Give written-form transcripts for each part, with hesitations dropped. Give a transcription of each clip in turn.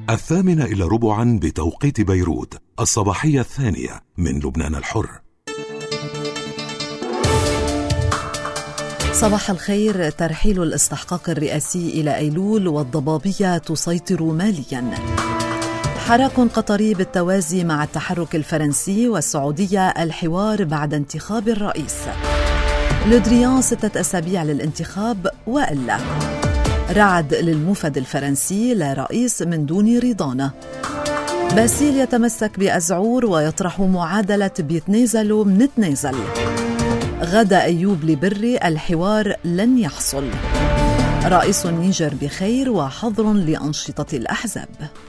8:15 بتوقيت بيروت، الصباحية الثانية من لبنان الحر. صباح الخير. ترحيل الاستحقاق الرئاسي إلى أيلول والضبابية تسيطر ماليا. حراك قطري بالتوازي مع التحرك الفرنسي والسعودية، الحوار بعد انتخاب الرئيس. لودريان 6 أسابيع للانتخاب وإلا. رعد للموفد الفرنسي، لا رئيس من دون رضانة. باسيل يتمسك بأزعور ويطرح معادلة بيتنازلوا منتنازل. غدا أيوب لبري، الحوار لن يحصل. رئيس النيجر بخير وحظر لأنشطة الأحزاب.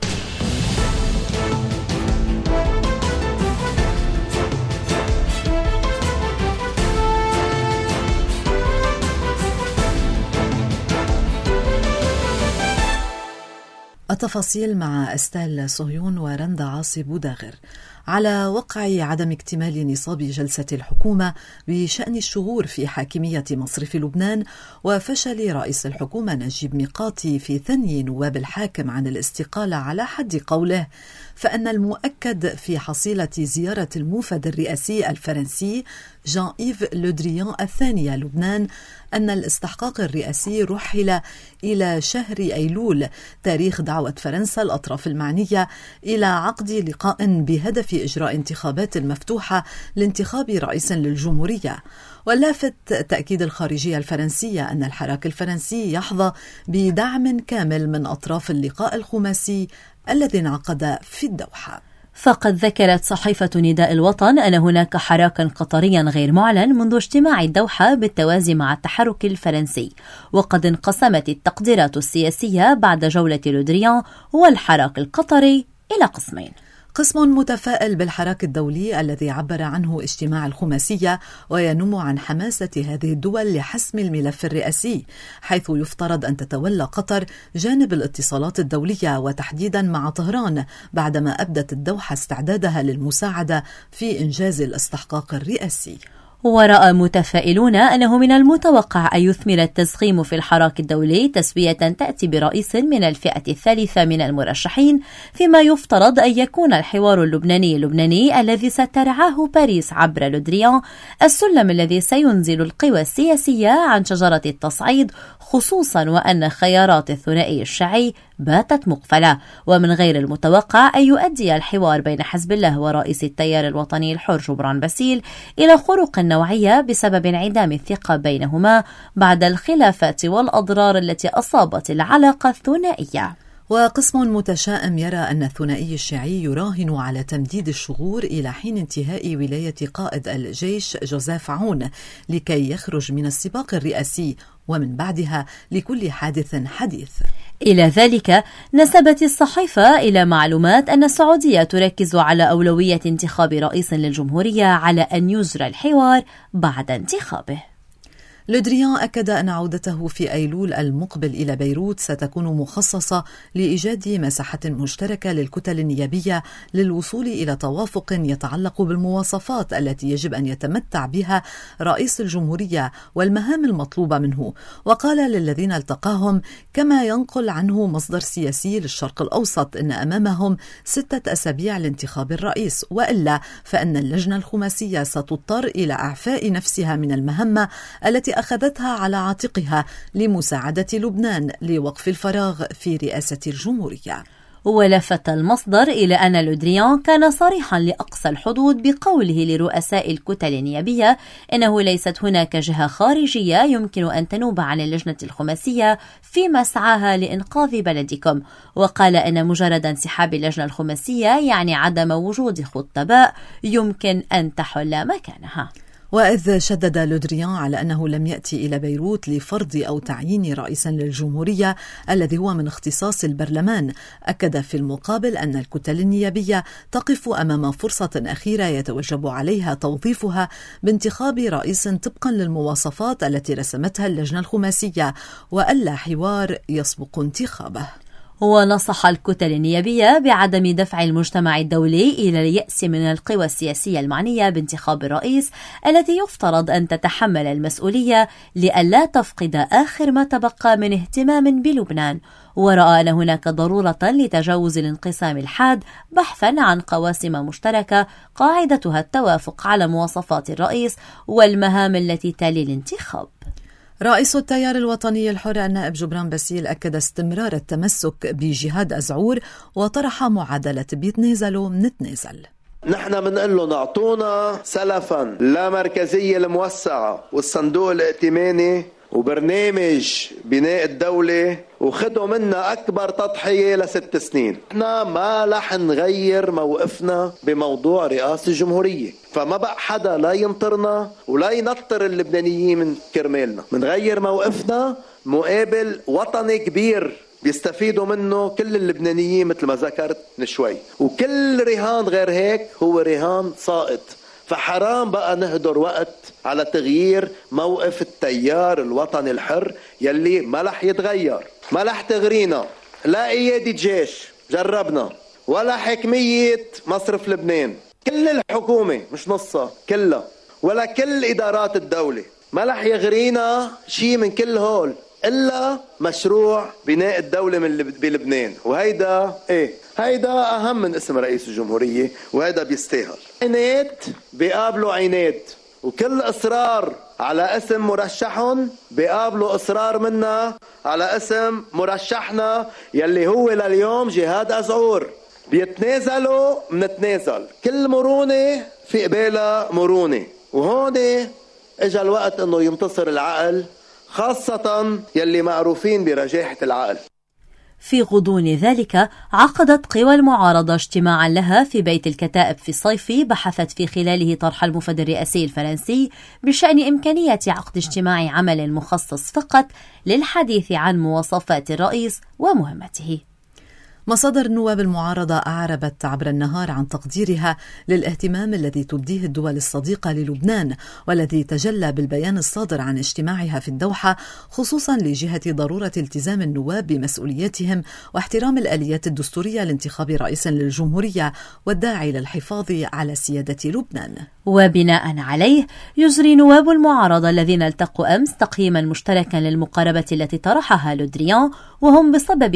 التفاصيل مع أستال صهيون ورندا عاصي بوداغر. على وقع عدم اكتمال نصاب جلسة الحكومة بشأن الشغور في حاكمية مصرف لبنان وفشل رئيس الحكومة نجيب ميقاتي في ثني نواب الحاكم عن الاستقالة على حد قوله، فإن المؤكد في حصيلة زيارة الموفد الرئاسي الفرنسي جان إيف لودريان الثانية لبنان أن الاستحقاق الرئاسي رحل إلى شهر أيلول، تاريخ دعوة فرنسا الأطراف المعنية إلى عقد لقاء بهدف إجراء انتخابات مفتوحة لانتخاب رئيس للجمهورية. واللافت تأكيد الخارجية الفرنسية أن الحراك الفرنسي يحظى بدعم كامل من أطراف اللقاء الخماسي الذي انعقد في الدوحة. فقد ذكرت صحيفة نداء الوطن أن هناك حراكا قطريا غير معلن منذ اجتماع الدوحة بالتوازي مع التحرك الفرنسي، وقد انقسمت التقديرات السياسية بعد جولة لودريان والحراك القطري إلى قسمين. قسم متفائل بالحراك الدولي الذي عبر عنه اجتماع الخماسية وينم عن حماسة هذه الدول لحسم الملف الرئاسي، حيث يفترض أن تتولى قطر جانب الاتصالات الدولية وتحديدا مع طهران، بعدما أبدت الدوحة استعدادها للمساعدة في إنجاز الاستحقاق الرئاسي. ورأى متفائلون أنه من المتوقع أن يثمر التزخيم في الحراك الدولي تسوية تأتي برئيس من الفئة الثالثة من المرشحين، فيما يفترض أن يكون الحوار اللبناني الذي سترعاه باريس عبر لودريان السلم الذي سينزل القوى السياسية عن شجرة التصعيد، خصوصا وأن خيارات الثنائي الشيعي باتت مقفلة. ومن غير المتوقع أن يؤدي الحوار بين حزب الله ورئيس التيار الوطني الحر جبران باسيل إلى خروق نوعية بسبب انعدام الثقة بينهما بعد الخلافات والأضرار التي أصابت العلاقة الثنائية. وقسم متشائم يرى أن الثنائي الشيعي يراهن على تمديد الشغور إلى حين انتهاء ولاية قائد الجيش جوزيف عون لكي يخرج من السباق الرئاسي، ومن بعدها لكل حادث حديث. إلى ذلك نسبت الصحيفة إلى معلومات أن السعودية تركز على أولوية انتخاب رئيس للجمهورية على أن يجرى الحوار بعد انتخابه. لودريان أكد أن عودته في أيلول المقبل إلى بيروت ستكون مخصصة لإيجاد مساحة مشتركة للكتل النيابية للوصول إلى توافق يتعلق بالمواصفات التي يجب أن يتمتع بها رئيس الجمهورية والمهام المطلوبة منه. وقال للذين التقاهم كما ينقل عنه مصدر سياسي للشرق الأوسط إن أمامهم 6 أسابيع لانتخاب الرئيس، وإلا فإن اللجنة الخماسية ستضطر إلى إعفاء نفسها من المهمة التي أخذتها على عاتقها لمساعدة لبنان لوقف الفراغ في رئاسة الجمهورية. ولفت المصدر إلى أن لودريان كان صريحا لأقصى الحدود بقوله لرؤساء الكتل النيابية إنه ليست هناك جهة خارجية يمكن أن تنوب عن اللجنة الخماسية في مسعاها لإنقاذ بلدكم، وقال أن مجرد انسحاب اللجنة الخماسية يعني عدم وجود خطباء يمكن أن تحل مكانها. وإذ شدد لودريان على أنه لم يأتي إلى بيروت لفرض أو تعيين رئيسا للجمهورية الذي هو من اختصاص البرلمان، أكد في المقابل أن الكتل النيابية تقف أمام فرصة أخيرة يتوجب عليها توظيفها بانتخاب رئيس طبقا للمواصفات التي رسمتها اللجنة الخماسية، وألا حوار يسبق انتخابه. ونصح الكتل النيابية بعدم دفع المجتمع الدولي إلى اليأس من القوى السياسية المعنية بانتخاب الرئيس التي يفترض أن تتحمل المسؤولية لئلا تفقد آخر ما تبقى من اهتمام بلبنان، ورأى أن هناك ضرورة لتجاوز الانقسام الحاد بحثا عن قواسم مشتركة قاعدتها التوافق على مواصفات الرئيس والمهام التي تلي الانتخاب. رئيس التيار الوطني الحر النائب جبران باسيل أكد استمرار التمسك بجهاد أزعور وطرح معادلة بيتنازلوا منتنازل. نحن بنقول له نعطونا سلفا لا مركزية الموسعة والصندوق الائتماني وبرنامج بناء الدولة وخدوا منا أكبر تضحية ل6 سنين. نحن ما رح نغير موقفنا بموضوع رئاسة الجمهورية، فما بقى حدا لا ينطرنا ولا ينطر اللبنانيين من كرمالنا. منغير موقفنا مقابل وطني كبير بيستفيدوا منه كل اللبنانيين مثل ما ذكرت من شوي، وكل رهان غير هيك هو رهان ساقط. فحرام بقى نهدر وقت على تغيير موقف التيار الوطني الحر يلي ما رح يتغير. ما رح تغرينا لا قيادة جيش جربنا ولا حكمية مصرف لبنان، كل الحكومة مش نصها كلها، ولا كل إدارات الدولة. ما رح يغرينا شيء من كل هول إلا مشروع بناء الدولة بلبنان، وهيدا هيدا أهم من اسم رئيس الجمهورية، وهيدا بيستاهل. عينات بيقابلوا عينات، وكل إصرار على اسم مرشحهم بيقابلوا إصرار منا على اسم مرشحنا يلي هو لليوم جهاد أزعور. بيتنازلوا منتنازل، كل مرونة في قبالها مرونة، وهون اجا الوقت انه ينتصر العقل، خاصة يلي معروفين برجاحة العقل. في غضون ذلك عقدت قوى المعارضة اجتماعا لها في بيت الكتائب في الصيف بحثت في خلاله طرح المفد الرئاسي الفرنسي بشأن إمكانية عقد اجتماع عمل مخصص فقط للحديث عن مواصفات الرئيس ومهمته. مصادر نواب المعارضة أعربت عبر النهار عن تقديرها للاهتمام الذي تبديه الدول الصديقة للبنان والذي تجلى بالبيان الصادر عن اجتماعها في الدوحة، خصوصا لجهة ضرورة التزام النواب بمسؤولياتهم واحترام الآليات الدستورية لانتخاب رئيس للجمهورية والداعي للحفاظ على سيادة لبنان. وبناء عليه يجري نواب المعارضة الذين التقوا أمس تقييما مشتركا للمقاربة التي طرحها لو دريان، وهم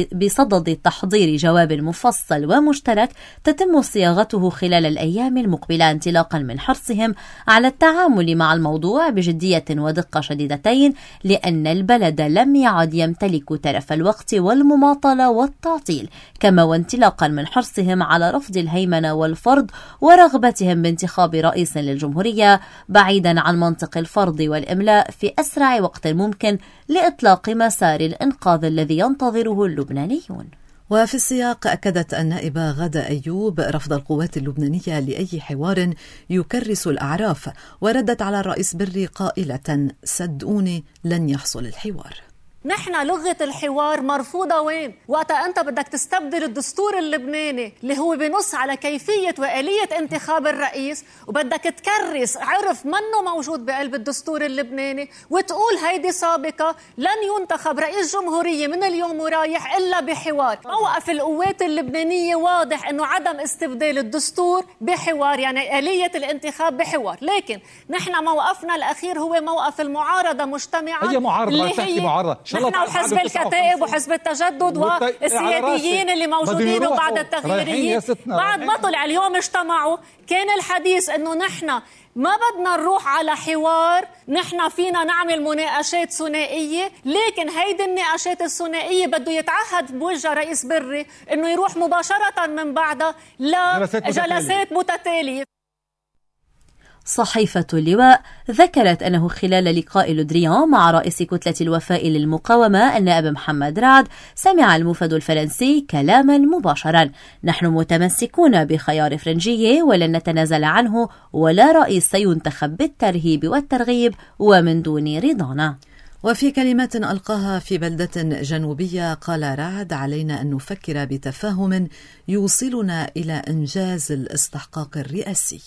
بصدد تحضير جواب مفصل ومشترك تتم صياغته خلال الأيام المقبلة انطلاقا من حرصهم على التعامل مع الموضوع بجدية ودقة شديدتين، لأن البلد لم يعد يمتلك تلف الوقت والمماطلة والتعطيل، كما وانطلاقا من حرصهم على رفض الهيمنة والفرض ورغبتهم بانتخاب رئيس للجمهورية بعيدا عن منطق الفرض والإملاء في أسرع وقت ممكن لإطلاق مسار الإنقاذ الذي ينتظره اللبنانيون. وفي السياق أكدت النائبة غادة أيوب رفض القوات اللبنانية لأي حوار يكرس الأعراف، وردت على الرئيس بري قائلة: صدقوني لن يحصل الحوار. نحن لغة الحوار مرفوضة وين؟ وقتا أنت بدك تستبدل الدستور اللبناني اللي هو بنص على كيفية وآلية انتخاب الرئيس، وبدك تكرس عرف منه موجود بقلب الدستور اللبناني، وتقول هيدي سابقة لن ينتخب رئيس جمهورية من اليوم ورايح إلا بحوار. موقف القوات اللبنانية واضح أنه عدم استبدال الدستور بحوار، يعني آلية الانتخاب بحوار. لكن نحن موقفنا الأخير هو موقف المعارضة مجتمعة. هي معارضة ما تحكي معارضة. نحن وحزب الكتائب وحزب التجدد والسياديين اللي موجودين وبعد التغييريين بعد ما طلع اليوم اجتمعوا، كان الحديث انه نحن ما بدنا نروح على حوار، نحن فينا نعمل مناقشات ثنائية، لكن هيدي النقاشات الثنائية بده يتعهد بوجه رئيس بري انه يروح مباشرة من بعدها لجلسات متتالية. صحيفة اللواء ذكرت أنه خلال لقاء لو دريان مع رئيس كتلة الوفاء للمقاومة النائب محمد رعد سمع المفد الفرنسي كلاما مباشرا: نحن متمسكون بخيار فرنجية ولن نتنازل عنه، ولا رئيس سينتخب بالترهيب والترغيب ومن دون رضانا. وفي كلمات ألقاها في بلدة جنوبية قال رعد: علينا أن نفكر بتفاهم يوصلنا إلى إنجاز الاستحقاق الرئاسي.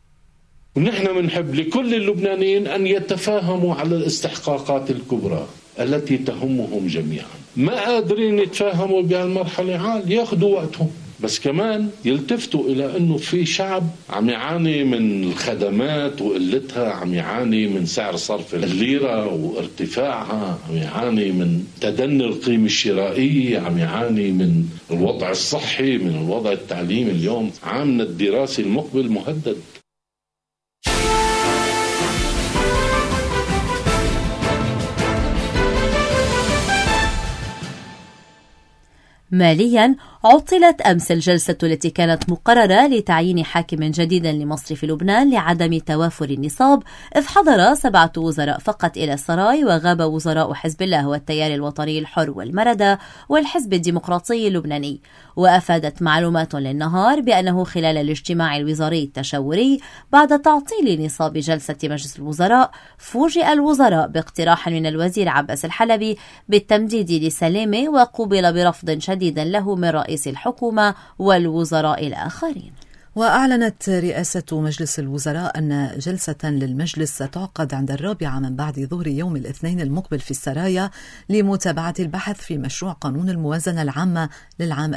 ونحن بنحب لكل اللبنانيين أن يتفاهموا على الاستحقاقات الكبرى. التي تهمهم جميعا. ما قادرين يتفاهموا بهالمرحلة، عال ياخدوا وقتهم، بس كمان يلتفتوا إلى أنه في شعب عم يعاني من الخدمات وقلتها، عم يعاني من سعر صرف الليرة وارتفاعها، عم يعاني من تدني القيمة الشرائية، عم يعاني من الوضع الصحي، من الوضع التعليمي. اليوم عامنا الدراسي المقبل مهدد. ماليا، عطلت أمس الجلسة التي كانت مقررة لتعيين حاكم جديد لمصرف لبنان لعدم توافر النصاب، إذ حضر 7 وزراء فقط إلى السراي، وغاب وزراء حزب الله والتيار الوطني الحر والمردة والحزب الديمقراطي اللبناني. وأفادت معلومات للنهار بأنه خلال الاجتماع الوزاري التشاوري بعد تعطيل نصاب جلسة مجلس الوزراء، فوجئ الوزراء باقتراح من الوزير عباس الحلبي بالتمديد لسلامة، وقوبل برفض شديد له من رئيس الحكومة والوزراء الآخرين. وأعلنت رئاسة مجلس الوزراء أن جلسة للمجلس ستعقد عند 4 من بعد ظهر يوم الاثنين المقبل في السرايا لمتابعة البحث في مشروع قانون الموازنة العامة للعام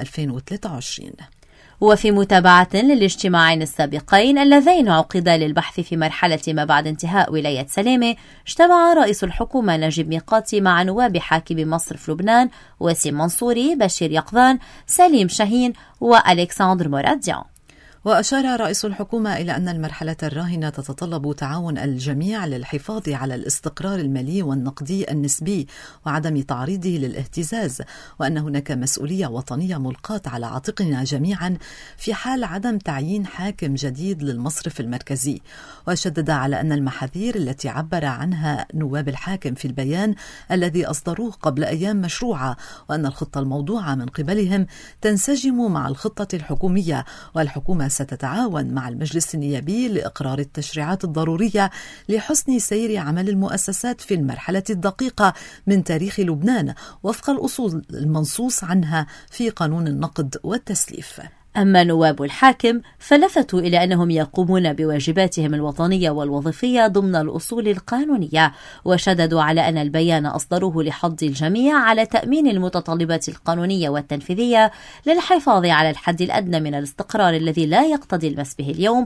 2023. وفي متابعة للاجتماعين السابقين اللذين عقدا للبحث في مرحلة ما بعد انتهاء ولاية سلامة، اجتمع رئيس الحكومة نجيب ميقاتي مع نواب حاكم مصرف لبنان وسيم منصوري، بشير يقظان، سليم شاهين وألكسندر مراديان. وأشار رئيس الحكومة إلى أن المرحلة الراهنة تتطلب تعاون الجميع للحفاظ على الاستقرار المالي والنقدي النسبي وعدم تعريضه للاهتزاز، وأن هناك مسؤولية وطنية ملقاة على عاتقنا جميعا في حال عدم تعيين حاكم جديد للمصرف المركزي. وشدد على أن المحاذير التي عبر عنها نواب الحاكم في البيان الذي أصدروه قبل أيام مشروعة، وأن الخطة الموضوعة من قبلهم تنسجم مع الخطة الحكومية، والحكومة ستتعاون مع المجلس النيابي لإقرار التشريعات الضرورية لحسن سير عمل المؤسسات في المرحلة الدقيقة من تاريخ لبنان وفق الأصول المنصوص عنها في قانون النقد والتسليف. أما نواب الحاكم فلفتوا إلى أنهم يقومون بواجباتهم الوطنية والوظيفية ضمن الأصول القانونية، وشددوا على أن البيان أصدروه لحض الجميع على تأمين المتطلبات القانونية والتنفيذية للحفاظ على الحد الأدنى من الاستقرار الذي لا يقتضي المس به اليوم،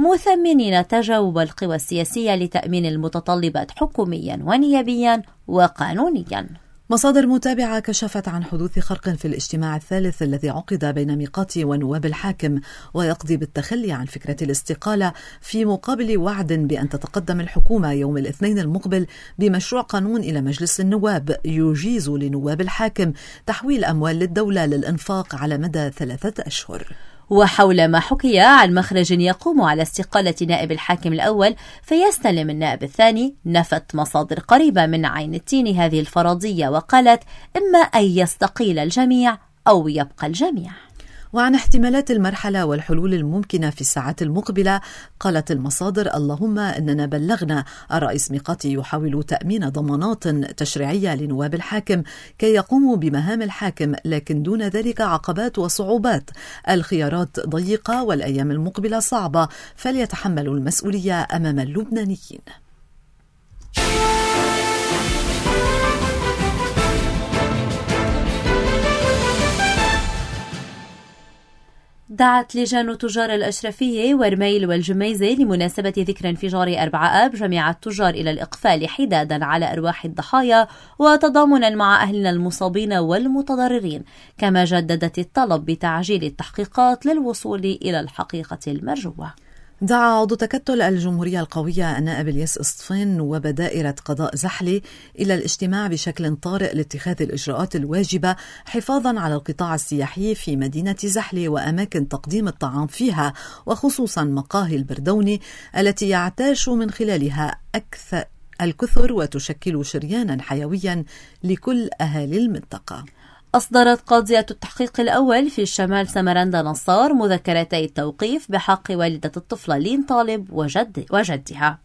مثمنين تجاوب القوى السياسية لتأمين المتطلبات حكوميا ونيابيا وقانونيا. مصادر متابعة كشفت عن حدوث خرق في الاجتماع الثالث الذي عقد بين ميقاتي ونواب الحاكم، ويقضي بالتخلي عن فكرة الاستقالة في مقابل وعد بأن تتقدم الحكومة يوم الاثنين المقبل بمشروع قانون إلى مجلس النواب يجيز لنواب الحاكم تحويل أموال للدولة للإنفاق على مدى 3 أشهر. وحول ما حكي عن مخرج يقوم على استقالة نائب الحاكم الأول فيستلم النائب الثاني، نفت مصادر قريبة من عين التين هذه الفرضية وقالت إما أن يستقيل الجميع أو يبقى الجميع. وعن احتمالات المرحلة والحلول الممكنة في الساعات المقبلة قالت المصادر: اللهم إننا بلغنا الرئيس ميقاتي يحاول تأمين ضمانات تشريعية لنواب الحاكم كي يقوموا بمهام الحاكم، لكن دون ذلك عقبات وصعوبات، الخيارات ضيقة والأيام المقبلة صعبة، فليتحملوا المسؤولية أمام اللبنانيين. دعت لجان تجار الأشرفية ورميل والجميزة لمناسبة ذكرى انفجار 4 آب جميع التجار إلى الإقفال حدادا على أرواح الضحايا وتضامنا مع أهلنا المصابين والمتضررين، كما جددت الطلب بتعجيل التحقيقات للوصول إلى الحقيقة المرجوة. دعا عضو تكتل الجمهورية القوية النائب الياس إصطفين نواب دائرة قضاء زحلة إلى الاجتماع بشكل طارئ لاتخاذ الإجراءات الواجبة حفاظا على القطاع السياحي في مدينة زحلة وأماكن تقديم الطعام فيها، وخصوصا مقاهي البردوني التي يعتاش من خلالها أكثر الكثر وتشكل شريانا حيويا لكل أهالي المنطقة. أصدرت قاضية التحقيق الأول في الشمال سمرندا نصار مذكرتي التوقيف بحق والدة الطفلة لين طالب وجدها.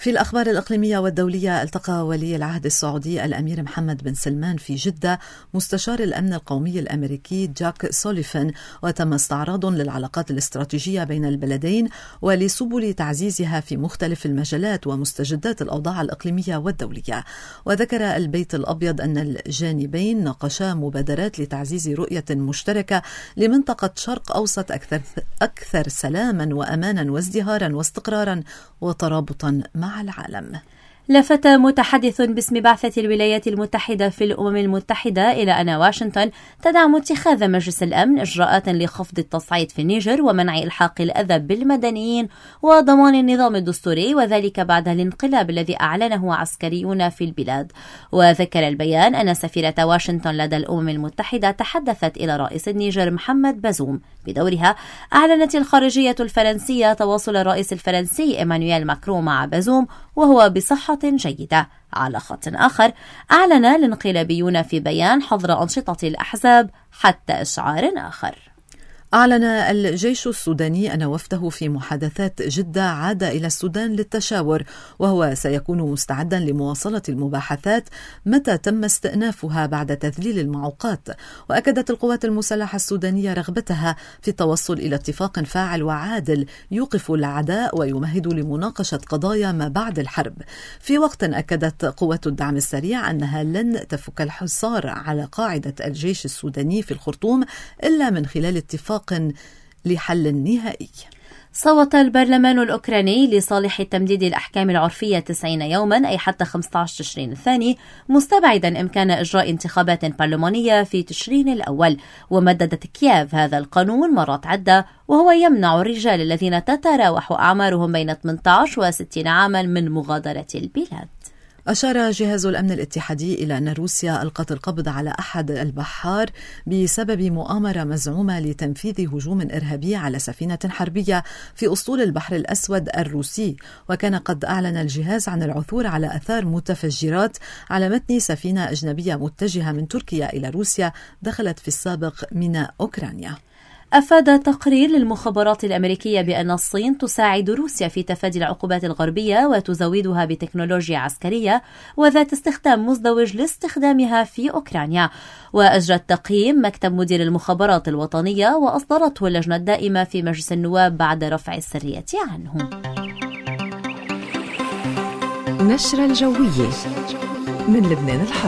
في الأخبار الإقليمية والدولية، التقى ولي العهد السعودي الأمير محمد بن سلمان في جدة مستشار الأمن القومي الأمريكي جاك سوليفان، وتم استعراض للعلاقات الاستراتيجية بين البلدين ولسبل تعزيزها في مختلف المجالات ومستجدات الأوضاع الإقليمية والدولية. وذكر البيت الأبيض أن الجانبين ناقشا مبادرات لتعزيز رؤية مشتركة لمنطقة شرق أوسط أكثر سلاما وأمانا وازدهارا واستقرارا وترابطا مع العالم. لفت متحدث باسم بعثة الولايات المتحدة في الأمم المتحدة إلى أن واشنطن تدعم اتخاذ مجلس الأمن إجراءات لخفض التصعيد في النيجر ومنع إلحاق الأذى بالمدنيين وضمان النظام الدستوري، وذلك بعد الانقلاب الذي أعلنه عسكريون في البلاد. وذكر البيان أن سفيرة واشنطن لدى الأمم المتحدة تحدثت إلى رئيس النيجر محمد بازوم. بدورها أعلنت الخارجية الفرنسية تواصل الرئيس الفرنسي إيمانويل ماكرون مع بازوم وهو بصحة جيدة. على خط آخر، أعلن الانقلابيون في بيان حظر أنشطة الأحزاب حتى إشعار آخر. أعلن الجيش السوداني أن وفده في محادثات جدة عاد إلى السودان للتشاور، وهو سيكون مستعدا لمواصلة المباحثات متى تم استئنافها بعد تذليل المعوقات. وأكدت القوات المسلحة السودانية رغبتها في التوصل إلى اتفاق فاعل وعادل يوقف العداء ويمهد لمناقشة قضايا ما بعد الحرب. في وقت أكدت قوات الدعم السريع أنها لن تفك الحصار على قاعدة الجيش السوداني في الخرطوم إلا من خلال اتفاق لحل نهائي. صوت البرلمان الأوكراني لصالح تمديد الأحكام العرفية 90 يوما، أي حتى 15 تشرين الثاني، مستبعدا إمكان إجراء انتخابات برلمانية في تشرين الأول. ومددت كييف هذا القانون مرات عدة، وهو يمنع الرجال الذين تتراوح أعمارهم بين 18 و60 عاما من مغادرة البلاد. أشار جهاز الأمن الاتحادي إلى أن روسيا ألقت القبض على أحد البحار بسبب مؤامرة مزعومة لتنفيذ هجوم إرهابي على سفينة حربية في أسطول البحر الأسود الروسي. وكان قد أعلن الجهاز عن العثور على آثار متفجرات على متن سفينة أجنبية متجهة من تركيا إلى روسيا دخلت في السابق من أوكرانيا. أفاد تقرير للمخابرات الأمريكية بأن الصين تساعد روسيا في تفادي العقوبات الغربية وتزودها بتكنولوجيا عسكرية وذات استخدام مزدوج لاستخدامها في أوكرانيا. وأجرى التقييم مكتب مدير المخابرات الوطنية وأصدرته اللجنة الدائمة في مجلس النواب بعد رفع السرية عنه. نشرة الجوية من لبنان الحر.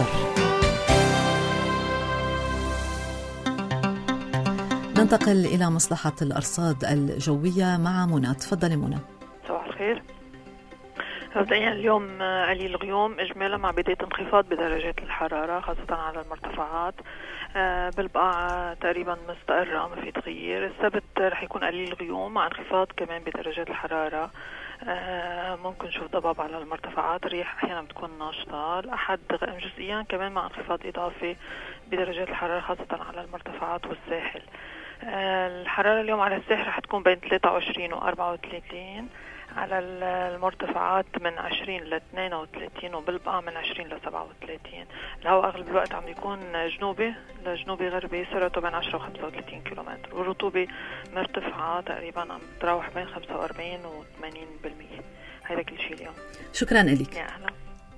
ننتقل إلى مصلحة الأرصاد الجوية مع منى. تفضلي منى. صباح الخير. مبدئيا اليوم قليل غيوم إجمالا مع بداية انخفاض بدرجات الحرارة خاصة على المرتفعات. بالبقاع تقريبا مستقرة ما في تغيير. السبت رح يكون قليل غيوم مع انخفاض كمان بدرجات الحرارة. ممكن نشوف ضباب على المرتفعات، الرياح أحيانا بتكون ناشطة. الأحد غائم جزئيا كمان مع انخفاض إضافي بدرجات الحرارة خاصة على المرتفعات والساحل. الحرارة اليوم على الساحل رح تكون بين 23 و 34، على المرتفعات من 20 ل 32 وبالبقاع من 20 ل 37. الهواء أغلب الوقت عم يكون جنوبي لجنوبي غربي، سرعته بين 10 و 35 كيلومتر، والرطوبة مرتفعة تقريبا عم تراوح بين 45 و 80%. هذا كل شيء اليوم. شكرا لك. يا أهلا.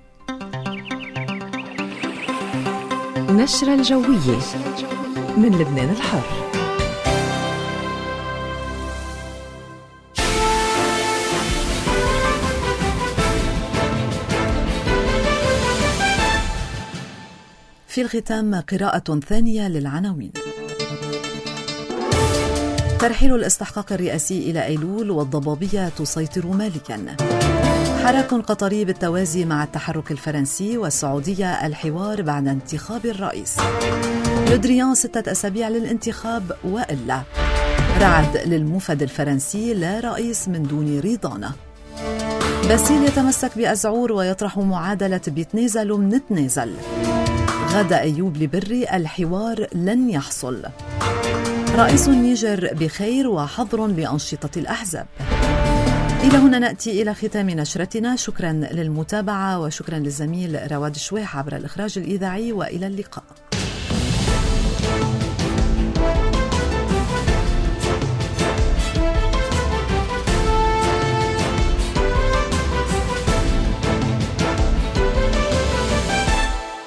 نشرة الجوية من لبنان الحر. في الختام قراءة ثانية للعناوين. ترحيل الاستحقاق الرئاسي إلى أيلول والضبابية تسيطر ماليا. حراك قطري بالتوازي مع التحرك الفرنسي والسعودية الحوار بعد انتخاب الرئيس. لودريان 6 أسابيع للانتخاب وإلا. رعد للمفد الفرنسي لا رئيس من دون رضانة. باسيل يتمسك بأزعور ويطرح معادلة بيتنازل ومنتنازل. غدا أيوب لبري الحوار لن يحصل. رئيس النيجر بخير وحظر لأنشطة الأحزاب. إلى هنا نأتي إلى ختام نشرتنا. شكرا للمتابعة وشكرا للزميل رواد شويح عبر الإخراج الإذاعي، وإلى اللقاء.